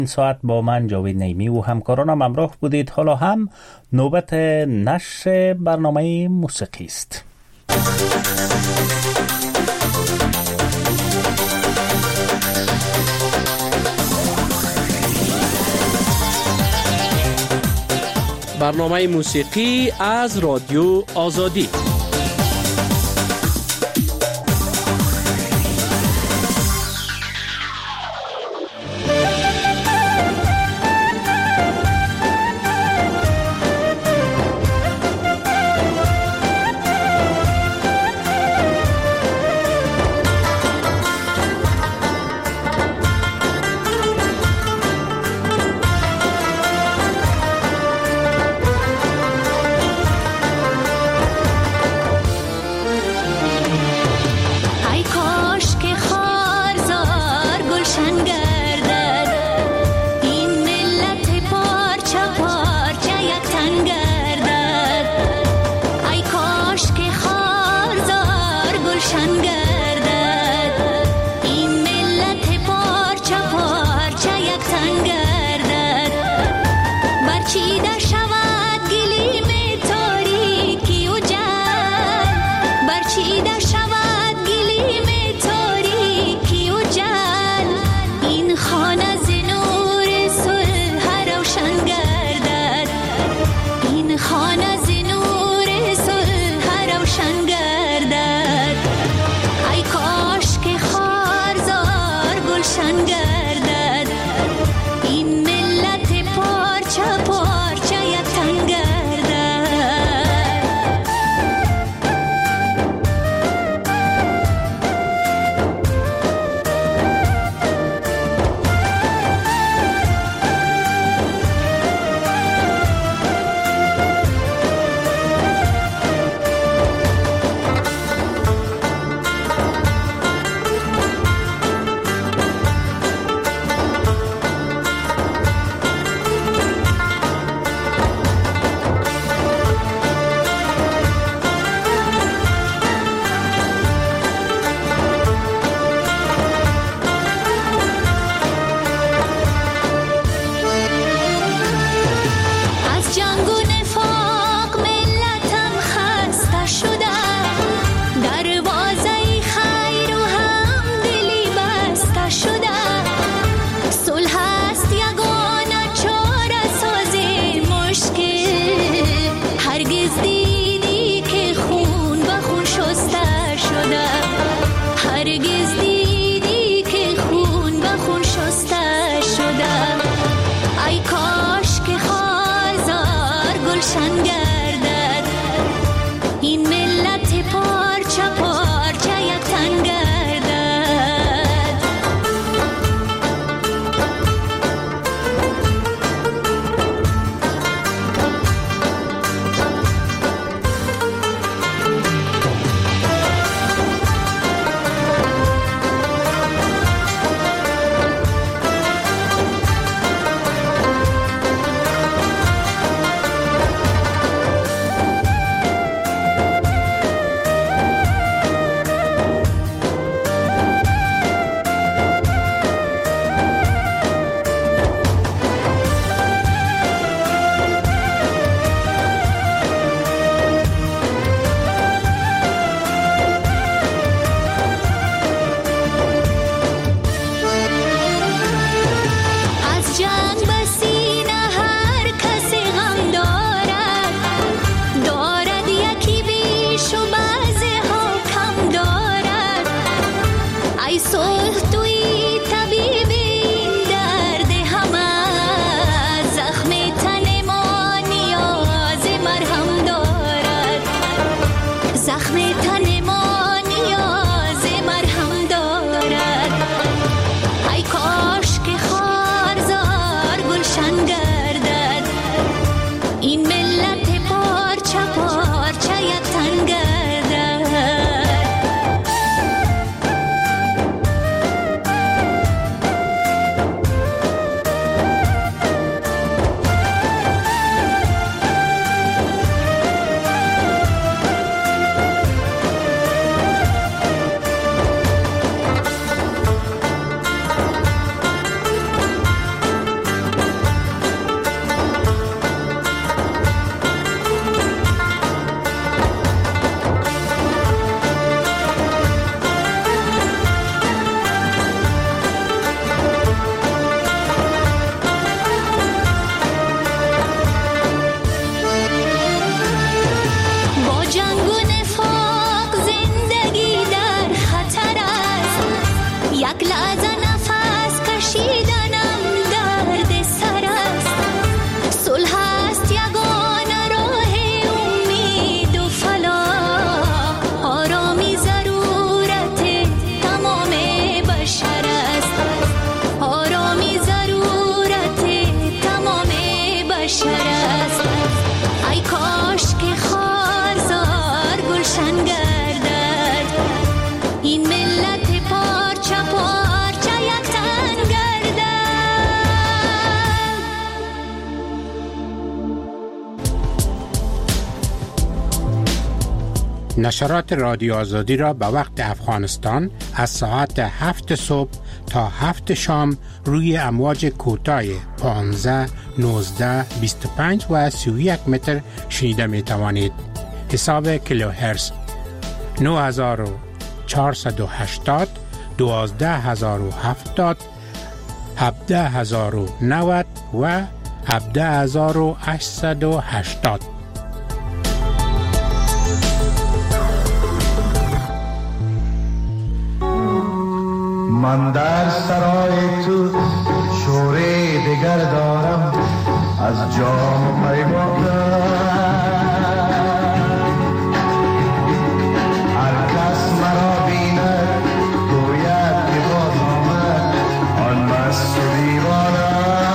این ساعت با من جاوید نیمی و همکارانم همراه بودید. حالا هم نوبت نشر برنامه موسیقی است. برنامه موسیقی از رادیو آزادی. نشرات رادیو آزادی را به وقت افغانستان از ساعت 7 صبح تا 7 شام روی امواج کوتاه 15, 19, 25 و 31 متر شنیده می توانید. حساب کیلوهرتز 9480, 12070, 17090 و 17880. من در سرای تو شوره دگر دارم از جام پیمانم. هر کس مرا بیند گوید که باز آمد آن مست و دیوانه.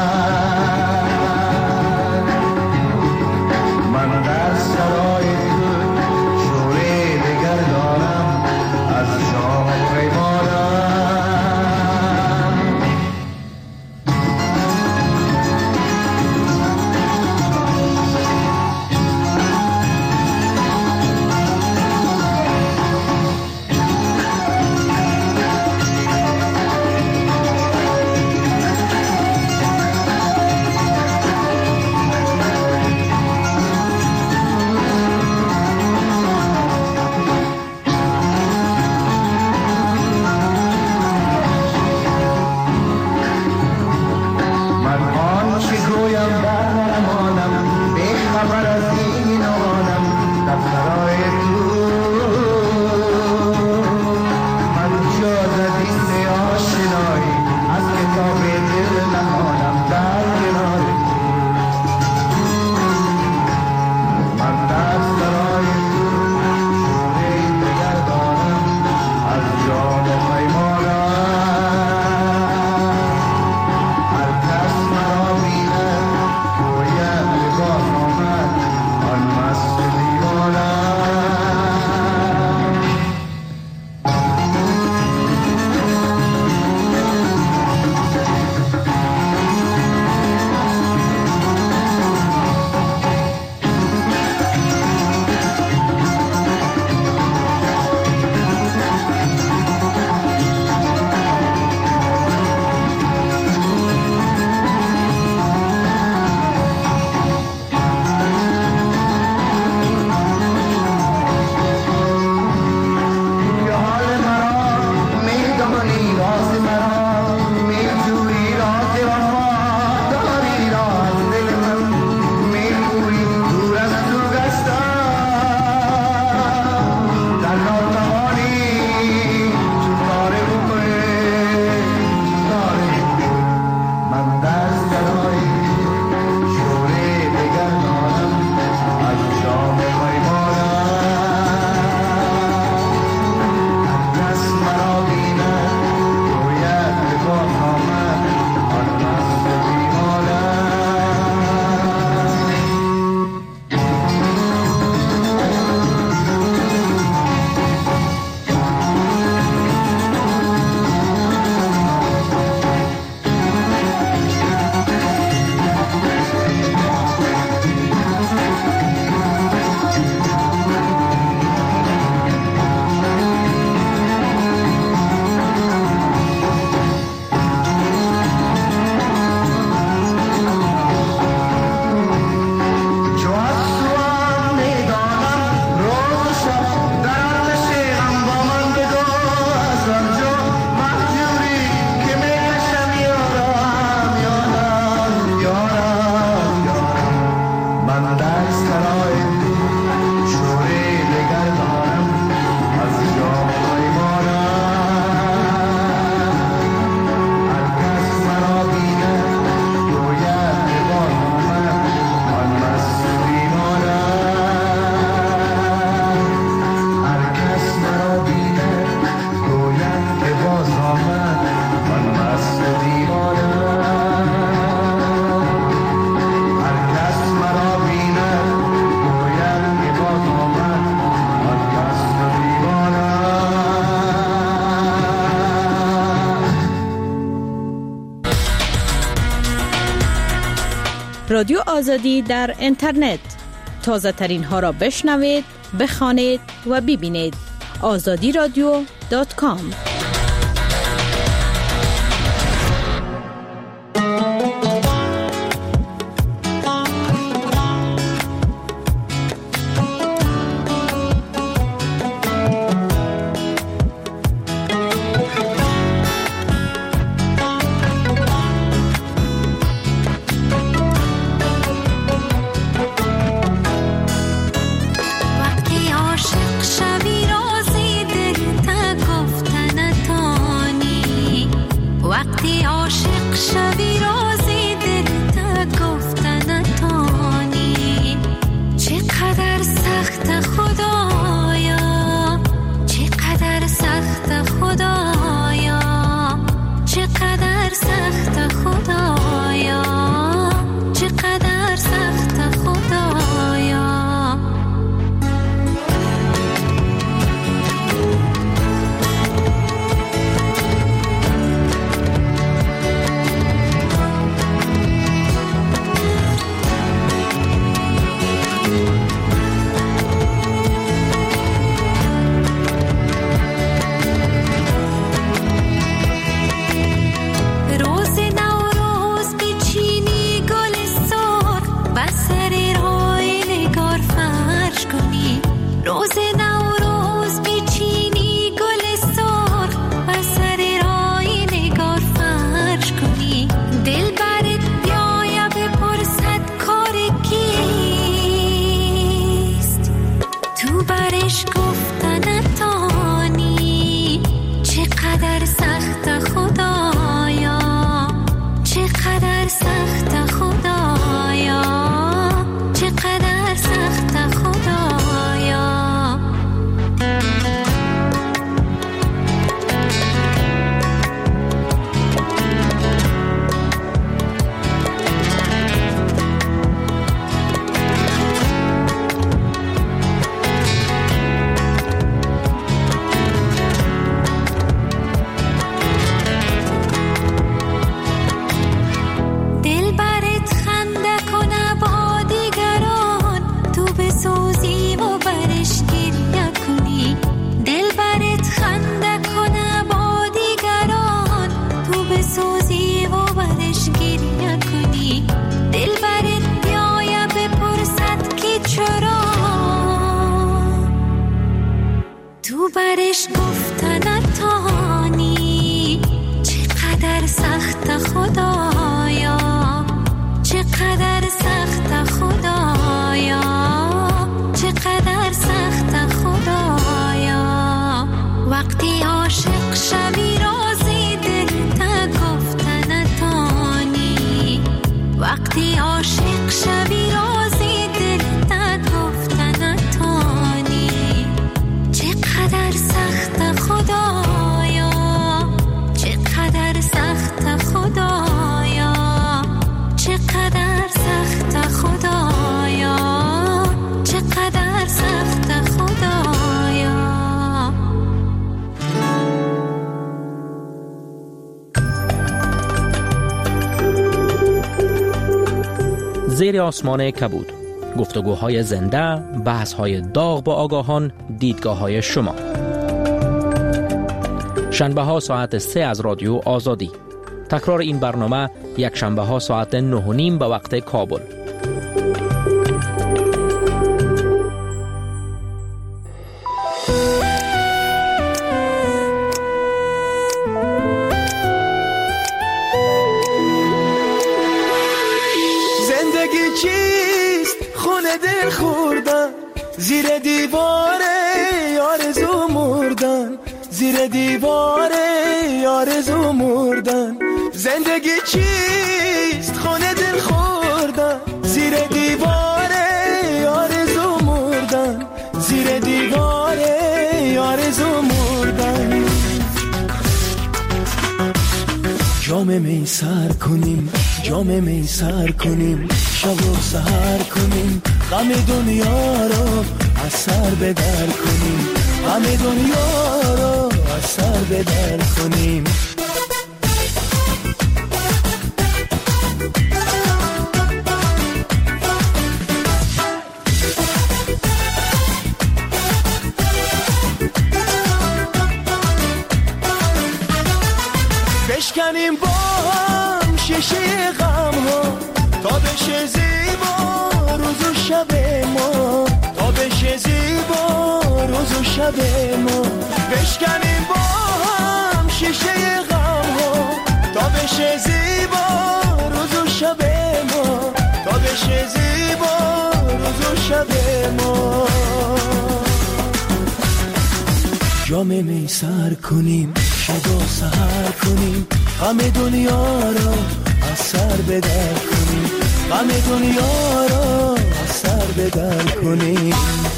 من در سرای تو شوره دگر دارم از جام پیمانم. رادیو آزادی در اینترنت تازه ترین ها را بشنوید بخوانید و ببینید. azadiradio.com. برش گفتن نتانی، چقدر سخت خدایا، چقدر سخت خدایا، چقدر سخت خدایا. وقتی عاشق شوی رازی دل تا گفتن نتانی، وقتی عاشق شوی رازی دل تا گفتن نتانی. چقدر سخت خدایا، چقدر سخت خدایا، چقدر سخت خدایا، چقدر سخت خدایا. زیر آسمان کبود، گفتگوهای زنده، بحث‌های داغ با آگاهان، دیدگاه‌های شما. شنبه‌ها ساعت 3 از رادیو آزادی. تکرار این برنامه یک شنبه‌ها ساعت 9:30 به وقت کابل. زندگی چیست؟ خونه دل خوردن، زیر دیوار آرزو مردن، زیر دیوار آرزو مردن. زندگی چیست؟ خونه دل خوردن، زیر دیوار آرزو مردن، زیر دیوار آرزو مردن. جام می سر کنیم، جام می سر کنیم، شب و سحر کنیم، غم دنیا رو از سر به در کنیم، غم دنیا رو از سر به در کنیم. غم ها، تا بشه زیبا روز و شب ما، تا بشه زیبا روز و شب ما، بشکنیم با هم شیشه غم ها، تا بشه زیبا روز و شب ما، تا بشه زیبا روز و شب ما. جام می سر کنیم، شب و سحر کنیم، غم دنیا را از سر به در کنیم، غم دنیا را از سر به در کنیم.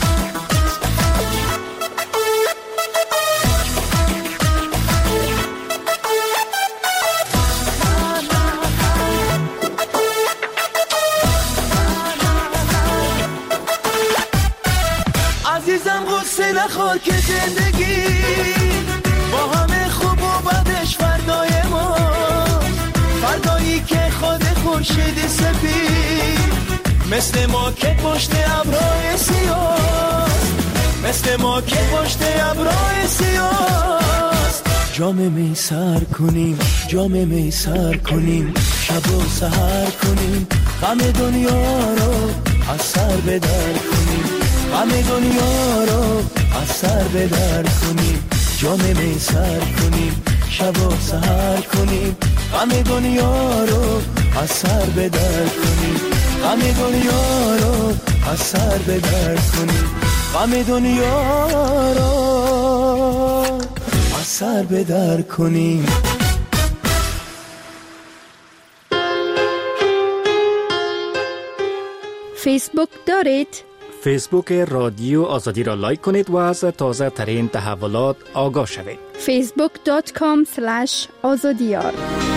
عزیزم غصه نخور که زندگی با همه خوب و بدش فردای ما، فردایی که خود خورشید سپید مثل ما که پشت ابرهای سیاه، مثل ما که پشت ابرهای سیاه. جام می سر کنیم، جام می سر کنیم، شب و سحر کنیم، غم دنیا رو از سر به در کنیم، غم دنیا رو از سر به در کنیم. جام می سر کنیم، شب و سحر کنیم، غم دنیا رو از سر به در کنیم، غم دنیا رو از سر به در کنیم، غم دنیا رو از سر به در کنیم. فیسبوک دارید؟ فیسبوک رادیو آزادی را لایک کنید و از تازه ترین تحولات آگاه شوید. facebook.com/azadiyar.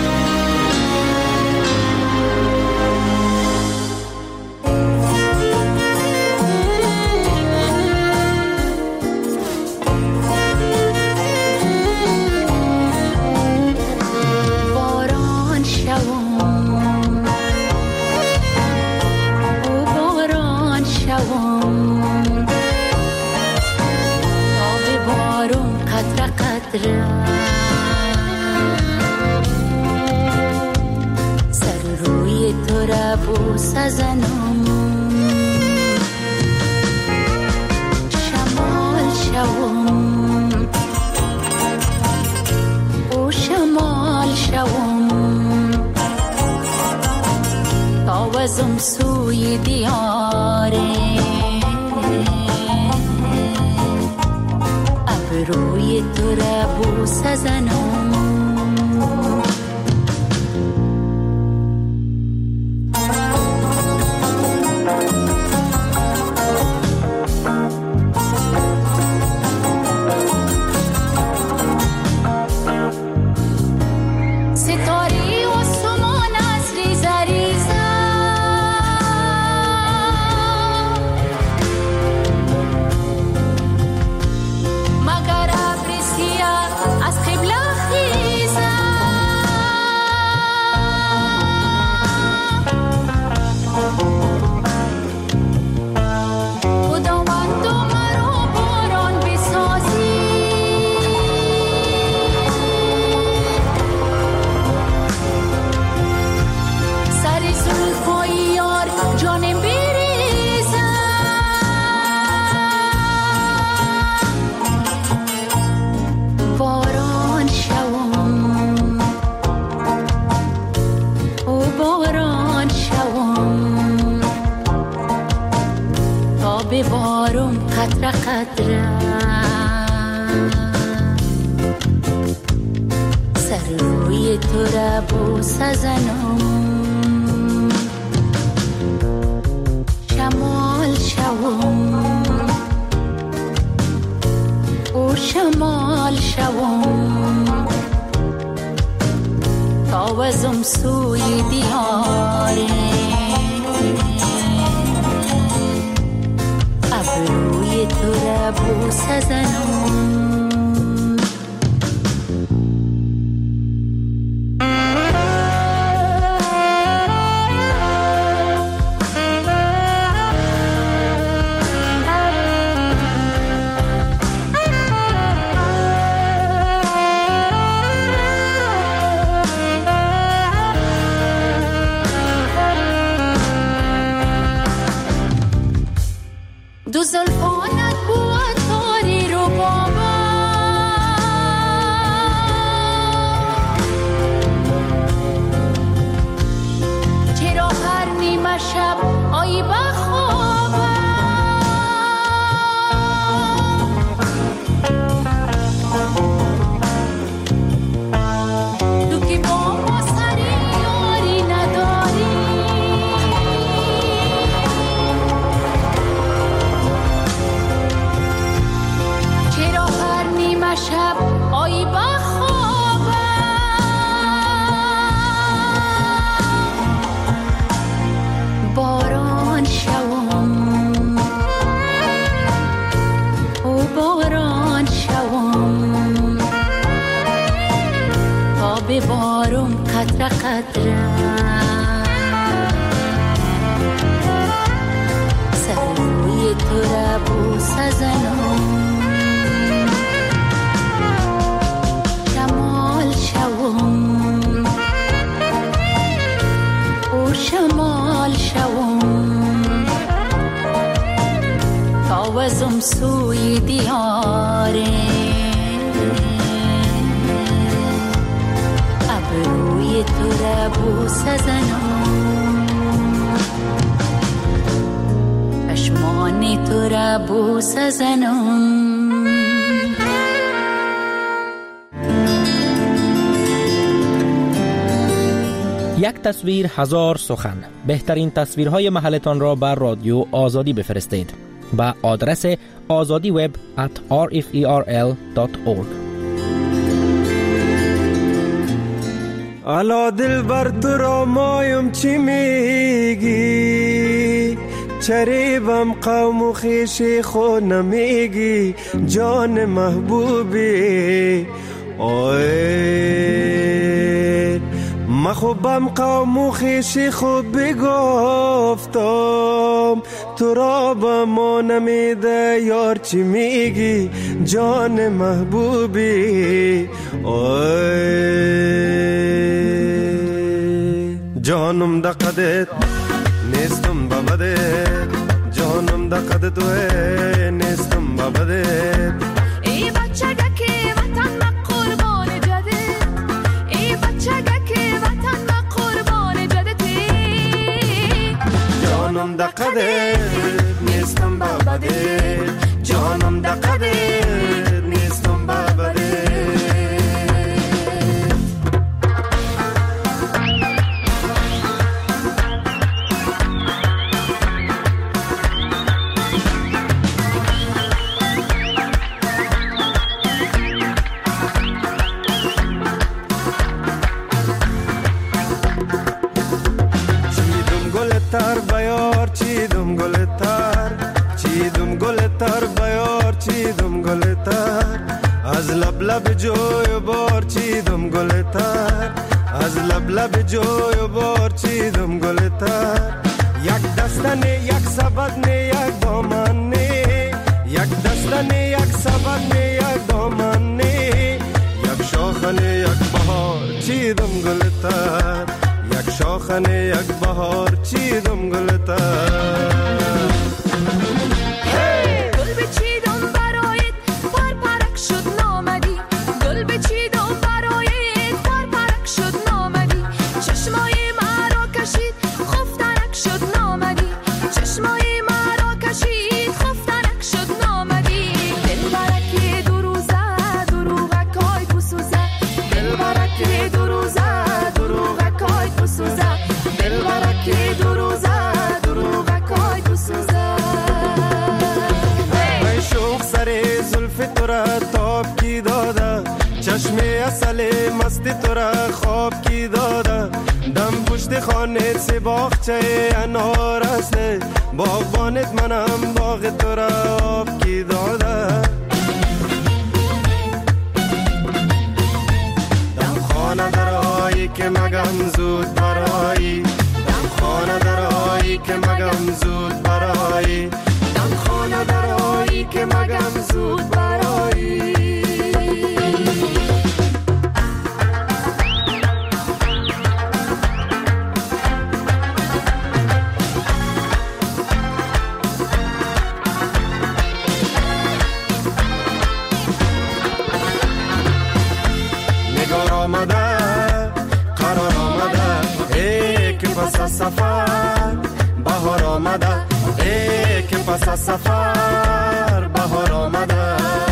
سر روی تو را بوس زنم، شمال شوم او شمال شوم، تاوزم سوی دیاره، روی تو را بوس زنم. ستاره و سمان از ریزه ریزه، از قبله خیزه، خداوند مرا باران بسازی، سر زلفای یار جانم بریزه، باران شوم او باران شوم، تا ببارم قطره قطره، سر روی تو را بوس زنم، شمال شوم او شمال شوم، تاوزم سوی دیاره، ابروی تو را بوس زنم. نیمه شب آی بخوابم تو که با ما سری یاری نداری چرا هر نیمه شب آی بخوابم باران شوم او باران شوم تا ببارم قطره قطره سر روی تو را بوسه زنم شمال شوم او شمال شوم تا وزم سوی دیاره ابروی تو را بوسه زنم چشمان تو را بوسه زنم یک تصویر هزار سخن. بهترین تصویرهای محلتان را بر رادیو آزادی بفرستید به آدرس azadiweb@rferl.org. الا دل بر تو را مایم چی میگی چریبم قوم و خیشی خود نمیگی جان محبوبی اوه مخوبم قوم و خیشی خود بگفتم تو را با ما نمیده یار چی میگی جان محبوبی جانم دا قدت نیستم بابدت جانم دا قدت نیستم بابدت ای بچه که وطن ما قربان جده ای بچه که وطن ما قربان جده جانم دا قدت نیستم بابدت جانم دا قدت نیستم بابدت تر بیار چیدم گل تر چیدم گل تر بیار چیدم گل تر از لب لب جوی بار چیدم گل تر از لب لب جوی بار چیدم گل تر یک دستنه یک سبدنه یک دامنه یک دستنه یک سبدنه یک دامنه یک شاخنه یک بهار چیدم گل تر یک شاخنه یک بهار چیدم گلتر گل بچیدم برایت پر پرک شد نامدی گل بچیدم برایت پر پرک شد نامدی چشمای مرا کشید خفترک شد نامدی چشمای مرا کشید خفترک شد نامدی دل برک دو روزه دروغکای بسوزه دل برک دو روزه دروغکای بسوزه دل برک دو روزه دروغکای بسوزه ای شوق سر زلف تو را تاب کی داده چشم اصل مست تو را خواب کی داده دم پشت خانه سی باغچه انار است باغبانت منم باغ تو را آب کی داده دم خانه درایی که مگم زود برایی دم خانه درایی که مگم زود برایی دم خانه درایی که مگم زود برایی نگار آمده قرار آمده ای که پس از سفر آمده ای که پس از سفر بهار آمده.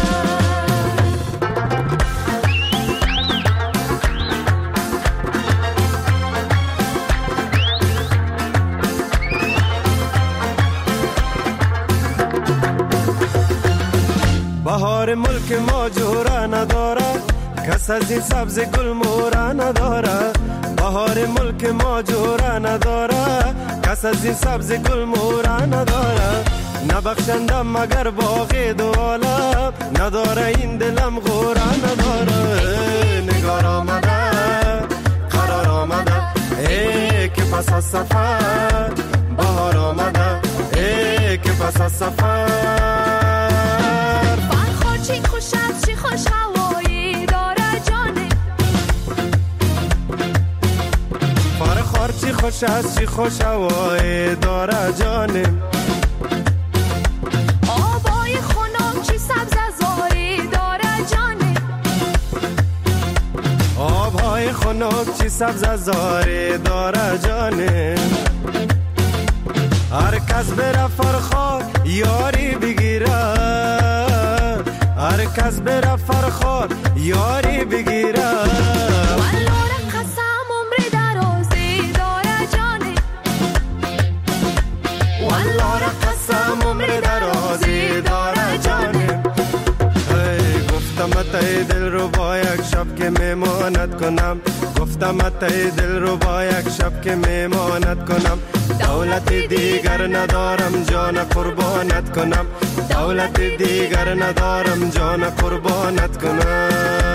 بهار ملک ما جورا نداره، کس از این سبز گل مورا نداره. بهار ملک ما جورا نداره، کس از این سبز گل مورا نداره. نبخشنده مگر باغ دو عالم، نداره این دلم غورا نداره. نگار آمده قرار آمده ای که پس از سفر بهار آمده ای که پس از سفر. چی خوش است چی خوش هوایی داره جانه، فرخار چی خوش است چی خوش هوایی داره جانه. آبای خنک چی سبز زاری داره جانه، آبهای خنک چی سبز زاری داره جانه. هر کس بره فرخار یاری بگیره، هر کس بره فرخار یاری بگیره. والله قسم عمر درازی داره جانه، والله قسم عمر درازی داره جانه. گفتم اتای دل رو با یک شب که میمانت کنم، گفتم اتای دل رو با یک شب که میمانت کنم. دولت دیگر ندارم جان قربانت کنم، دولت دیگر ندارم جان قربانت کنم.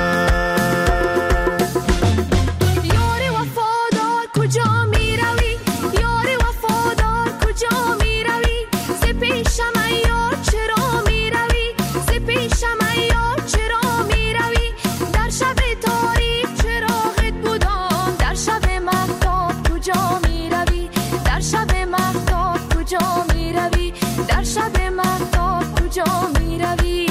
یار وفادار کجا می روی، یار وفادار کجا می روی. ز پیشم یار چرا می روی، ز پیشم یار چرا می روی. در شب تاریک چراغت بودم، در شب مهتاب کجا می روی، در شب مهتاب کجا می روی، در شب مهتاب کجا می روی.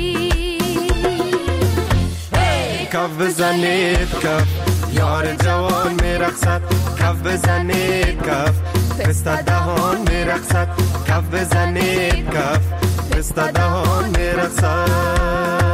کف بزنید کف یار جوان میرقصد، کف بزنید کف پسته دهان میرقصد، کف بزنید کف پسته دهان میرقصد.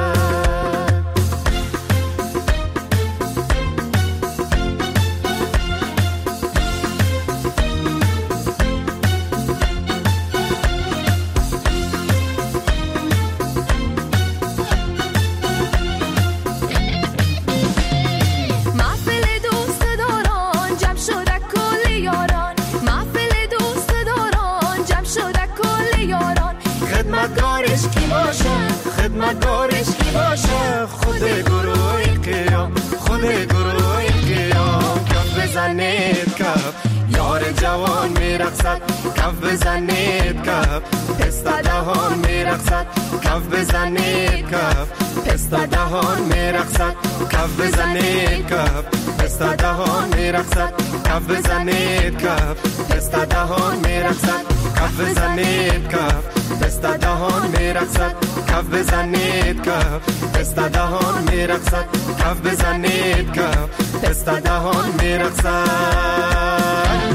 خدمتگارش کی باشه، خدمتگارش کی باشه. خود گروه قیام، خود گروه قیام. کف بزنید کف یار جوان میرقصد، کف بزنید کف پسته دهان میرقصد، کف بزنید کف پسته دهان میرقصد، کف بزنید کف پسته دهان میرقصد، کف بزنید کف پسته دهان میرقصد، کف بزنید کف پسته دهان میرقصد، کف بزنید کف پسته دهان میرقصد، کف بزنید کف پسته دهان میرقصد.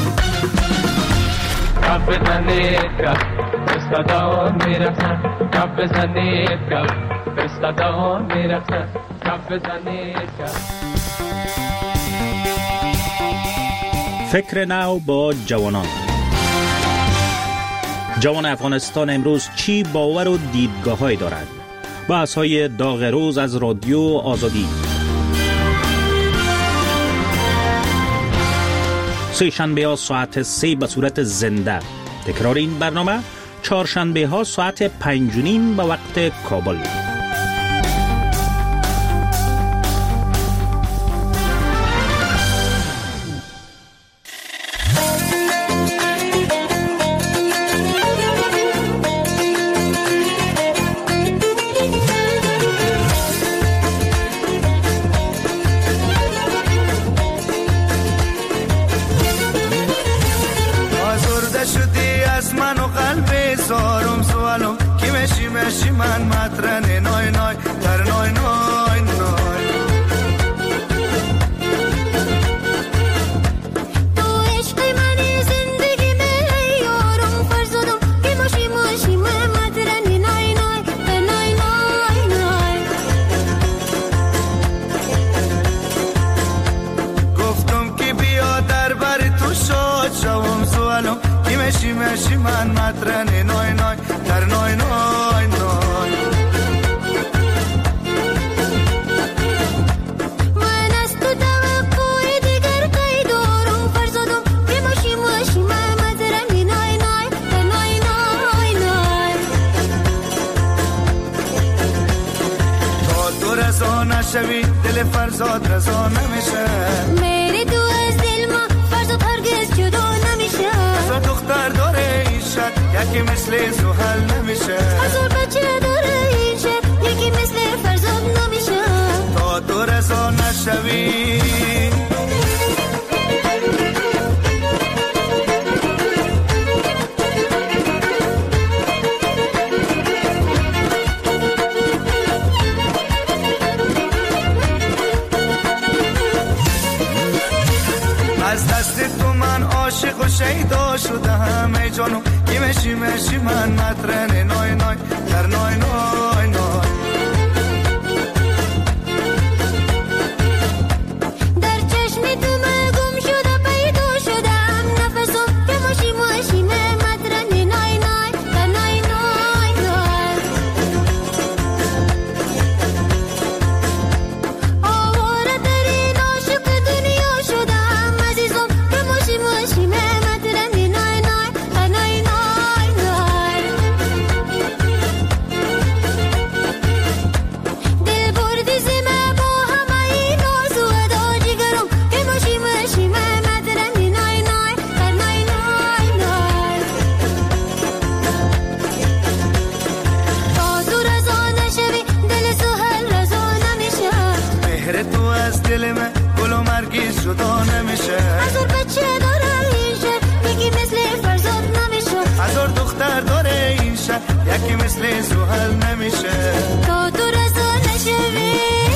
کف بزنید کف پسته دهان میرقصد، کف بزنید کف پسته دهان میرقصد، کف بزنید کف. فکر نو با جوانان. جوان افغانستان امروز چی باور و دیدگاه‌هایی دارد؟ بحث‌های داغ روز از رادیو آزادی. سه شنبه ها ساعت 3 به صورت زنده. تکرار این برنامه چهارشنبه ها ساعت 5:30 به وقت کابل. من مطرن نای نای در نای نای نای. تو عشق منی زندگی میں یار مشی مشی من مطرن نای نای در نای نای نای. من از تو توقع دیگر قی دارم فرزادم که مشی مشی من مطرن نای نای در نای نای نای. تا تو رضا نشوی دل فرزاد رضا نمیشه. میری تو از دل ما فرزاد هرگز جدا نمیشه. هزار دختر داره این شهر یکی مثل زحل نمیشه. هزار بچه داره این شهر یکی مثل فرزاد نمیشه. تا تو رضا نشوی از دست تو من عاشق و شیدا شدم ای جانم که مشی مشی من مطرن نای نای در نای نای نای. در چشم تو من گم شده پیدا شدم نفسم که مشی مشی من مطرن نای نای در نای نای نای. آواره ترین عاشق دنیا شدم عزیزم که مشی مشی من مطرن نای نای در نای نای نای. دل بردی زمه با همه این آزو ادا جگرم که مشی مشی من مطرن نای نای در نای نای نای. تا تو رضا نشوی دل سهل رضا نمیشه. مهر تو از دل من گل و مرگیز جدا نمیشه. هزار بچه داره این شهر یکی مثل فرزاد نمیشه. هزار دختر داره این شهر یکی مثل زحل نمیشه. تا تو رضا نشوی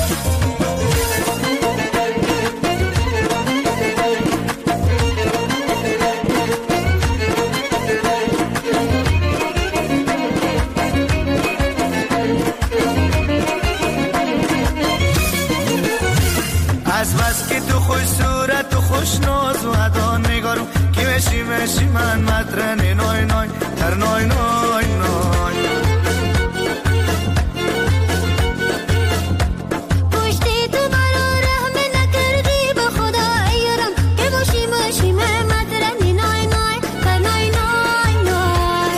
از بس که تو خوش صورت و خوش ناز و ادا نگارم که مشی مشی من مطرن نای نای در نای نای نای. پشتی تو مرا رحم نکردی به خدا ایرم که مشی مشی من مطرن نای نای در نای نای نای.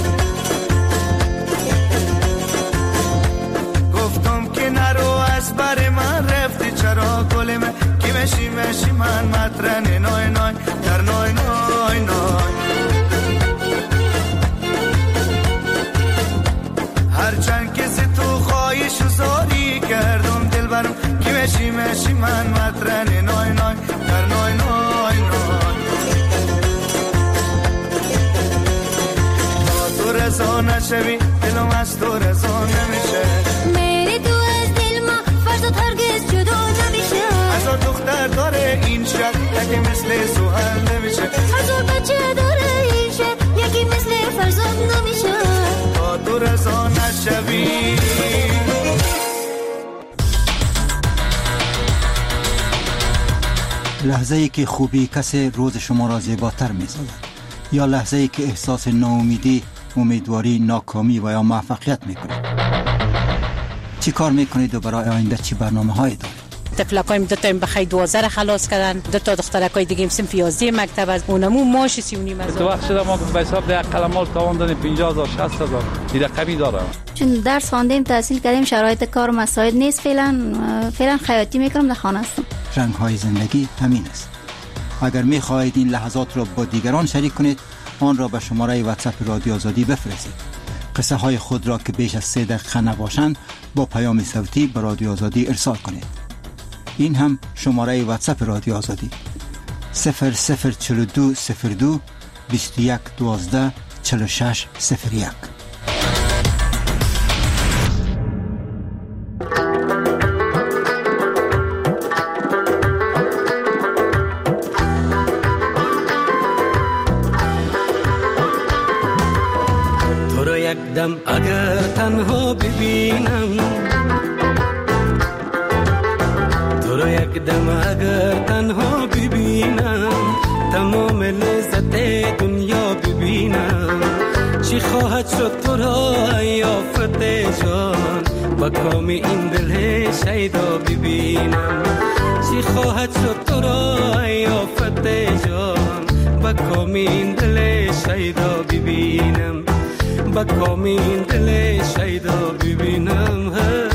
گفتم که نرو از بر من رفتی چرا گل من که مشی مشی من مطرن نای نای در نای نای نای. هرچند که ز تو خواهش و زاری کردم دل برم که مشی مشی من مطرن نای نای در نای نای نای. تا تو رضا نشوی دلم از تو رضا نمیشه. میری تو از دل ما فرزاد هرگز جدا نمیشه. هزار دختر داره این شهر یکی مثل زحل نمیشه. هزار بچه داره این شهر یکی مثل فرزاد نمیشه. تا تو رضا نشوی لحظه ای که خوبی کسی روز شما را زیباتر می سازد یا لحظه ای که احساس ناامیدی، امیدواری، ناکامی و یا موفقیت می کنید. چی کار می کنید و برای آینده چی برنامه هایی دارید؟ تفلکایم دو تا بخی 12 خلاص کردن، دو تا دخترکای دیگه صنف 11 مکتب از اونمو ماش 39 هزار. تو وقت شده ما به حساب ده قلمال تاوان 50000 60000 این رقمی داره. چون درس خواندیم تحصیل کردیم شرایط کار مساعد نیست فعلا خیاطی میکنم در خانه هستم. رنگ های زندگی همین است. اگر می خواهید این لحظات را با دیگران شریک کنید آن را به شماره واتساپ رادیو آزادی بفرستید. قصه های خود را که بیش از 3 دقیقه نباشند با پیام صوتی به رادیو آزادی ارسال کنید. این هم شماره واتساپ رادیو آزادی 0042 02 21 12 46 01. تو رو یک دم اگر تنها ببینم، تو رو یک دم اگر تنها ببینم، تمام لذت دنیا ببینم. ببینم چی خواهد شد تو را یافت جان با کام این دل شیدا ببینم چی خواهد شد تو را یافت جان با کام این دل شیدا ببینم با کام این دل شیدا ببینم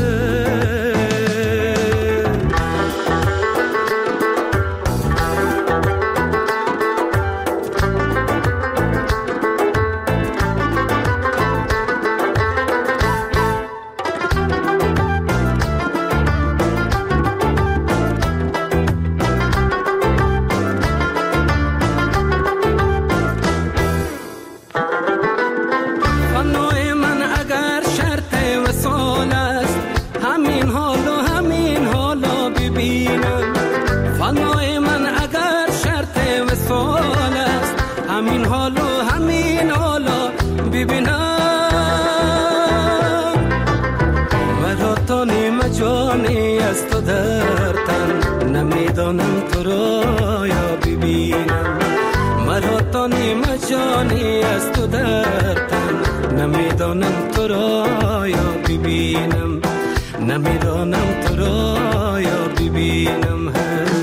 نمیدانم تو را یا ببینم مرا تا نیم جانی از تو در تن نمیدانم تو را یا ببینم نمیدانم تو را یا ببینم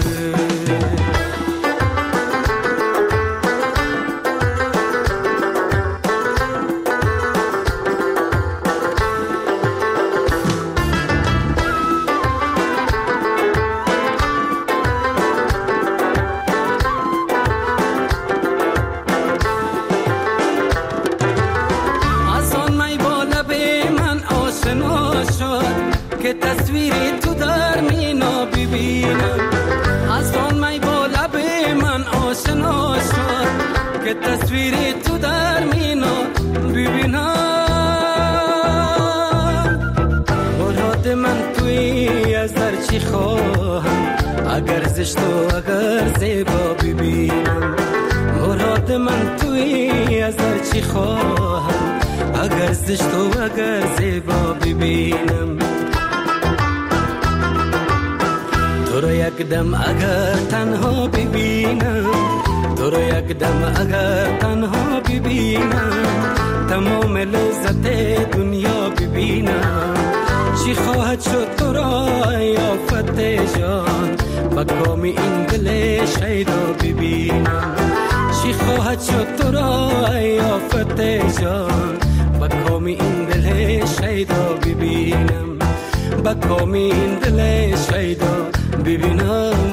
که تصویری تو در مینا ببینم از آن می با لب من آشنا شد که تصویری تو در مینا ببینم مراد من توی از در چی خواهم اگر زشت و اگر زیبا ببینم مراد من توی از در چی خواهم اگر زشت و اگر زیبا ببینم تو رو یک دم اگر تنها ببینم تو رو یک دم اگر تنها ببینم تمام لذت دنیا ببینم چی خواهد شد تو را یافت جان با کام این دل شیدا ببینم چی خواهد شد تو را یافت جان با کام این دل شیدا ببینم با کام این دل شیدا ببینم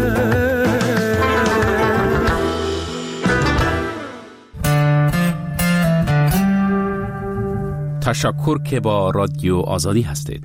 تشکر که با رادیو آزادی هستید.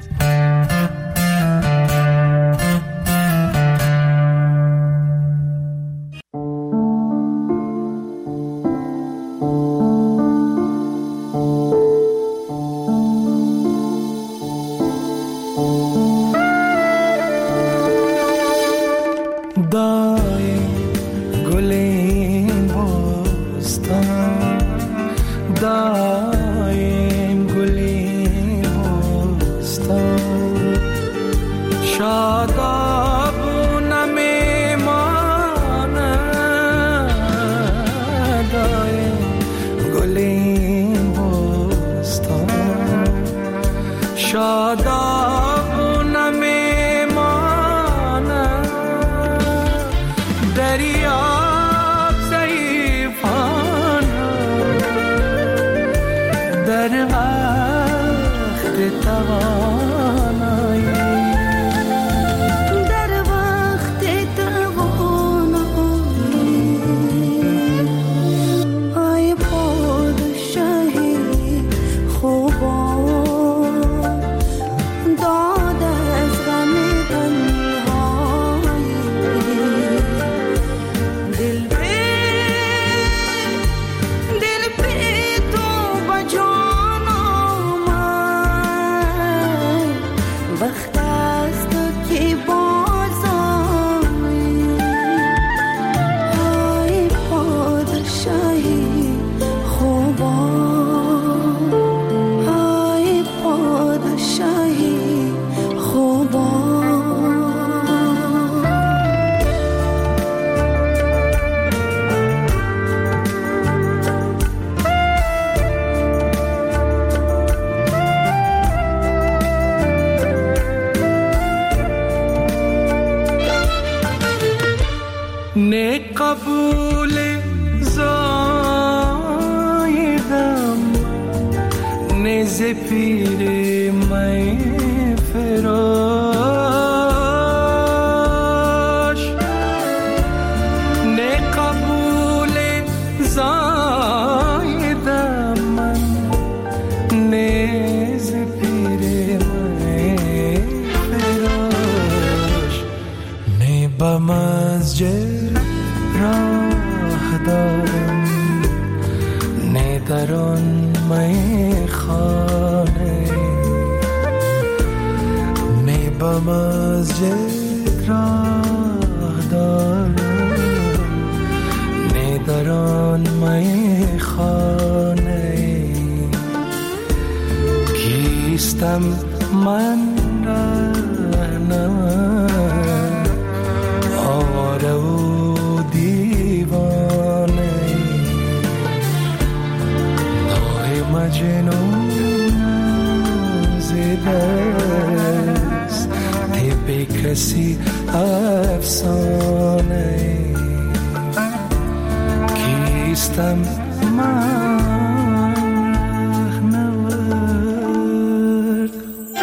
نیز پیر می فراش نه قبول زایدم من نیز پیر می فراش نه به مسجد راه دارم نه در آن می خانه نه به مسجد راه دارم نه در آن می خانه کیستم من رهنم آواره و دیوانه مجنون زدست به کسی افسانه کیستم من رهنورد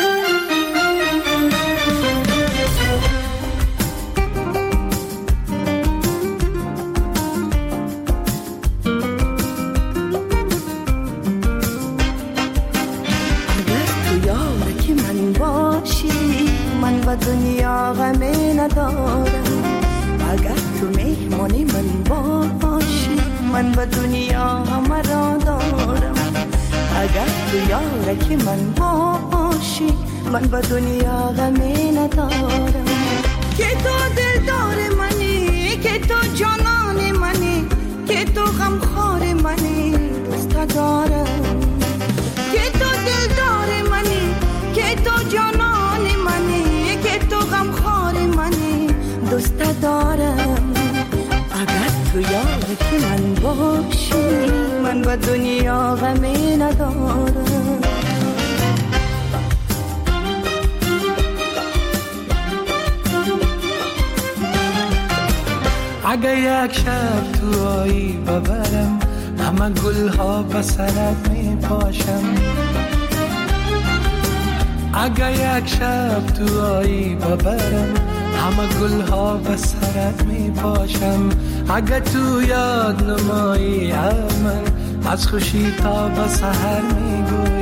دنیا غمی ندارم اگر تو مهمانی من باشی من به دنیا غم را دارم اگر تو یارکی من باشی من به دنیا غمی ندارم که تو دلدار منی که تو جانان منی که تو غمخوار منی دوست دارم که تو دلدار منی که تو جانان منی که تو غمخوار منی دوست دارم اگر تو یارکی من باشی من به دنیا غمی ندارم اگر یک شب تو آیی ببرم همه گلها به سرت می پاشم اگر یک شب تو آیی ببرم همه گلها به سرت می پاشم اگر تو یاد نمایی من از خوشی تا به سحر می گویم